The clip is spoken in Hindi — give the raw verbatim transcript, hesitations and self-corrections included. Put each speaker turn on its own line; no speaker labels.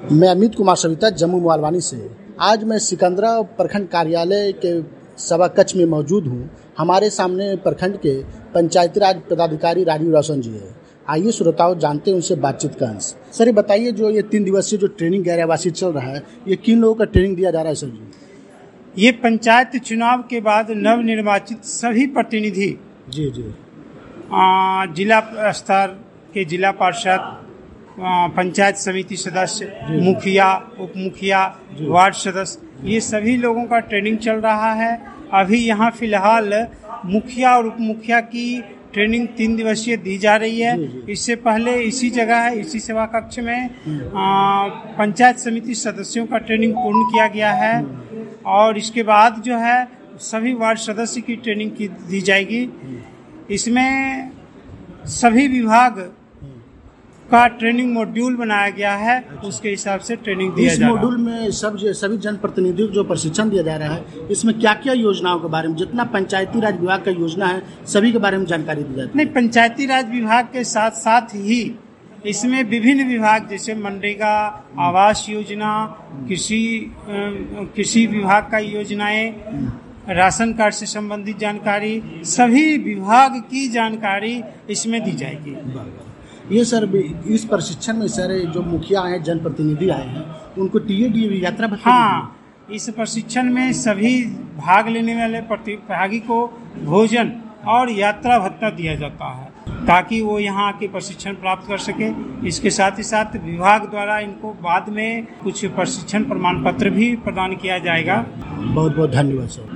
मैं अमित कुमार सविता जम्मू मोहालवानी से। आज मैं सिकंदरा प्रखंड कार्यालय के सभा कक्ष में मौजूद हूँ। हमारे सामने प्रखंड के पंचायती राज पदाधिकारी राजीव रोशन जी है। आइए श्रोताओं जानते हैं उनसे बातचीत का अंश। सर ये बताइए, जो ये तीन दिवसीय जो ट्रेनिंग गैर आवासीय चल रहा है, ये किन लोगों का ट्रेनिंग दिया जा रहा है सर जी?
ये पंचायत चुनाव के बाद नव निर्वाचित सभी प्रतिनिधि
जी जी
जिला स्तर के जिला पार्षद, पंचायत समिति सदस्य, मुखिया, उप मुखिया, वार्ड सदस्य, ये सभी लोगों का ट्रेनिंग चल रहा है। अभी यहाँ फिलहाल मुखिया और उप मुखिया की ट्रेनिंग तीन दिवसीय दी जा रही है। इससे पहले इसी जगह है, इसी सेवा कक्ष में पंचायत समिति सदस्यों का ट्रेनिंग पूर्ण किया गया है और इसके बाद जो है सभी वार्ड सदस्य की ट्रेनिंग की दी जाएगी। इसमें सभी विभाग का ट्रेनिंग मॉड्यूल बनाया गया है, उसके हिसाब से ट्रेनिंग दिया जा रहा है।
इस मॉड्यूल में सब सभी जनप्रतिनिधियों को जो प्रशिक्षण दिया जा रहा है, इसमें क्या क्या योजनाओं के बारे में, जितना पंचायती राज विभाग का योजना है सभी के बारे में जानकारी दी जाती है?
नहीं, पंचायती राज विभाग के साथ साथ ही इसमें विभिन्न विभाग जैसे मनरेगा, आवास योजना, कृषि कृषि विभाग का योजनाएं, राशन कार्ड से संबंधित जानकारी, सभी विभाग की जानकारी इसमें दी जाएगी।
ये सर इस प्रशिक्षण में सर जो मुखिया आए, जनप्रतिनिधि आए हैं, उनको टीए डी यात्रा भत्ता?
हाँ, इस प्रशिक्षण में सभी भाग लेने वाले प्रतिभागी को भोजन और यात्रा भत्ता दिया जाता है ताकि वो यहाँ आके प्रशिक्षण प्राप्त कर सके। इसके साथ ही साथ विभाग द्वारा इनको बाद में कुछ प्रशिक्षण प्रमाण पत्र भी प्रदान किया जाएगा।
बहुत बहुत धन्यवाद सर।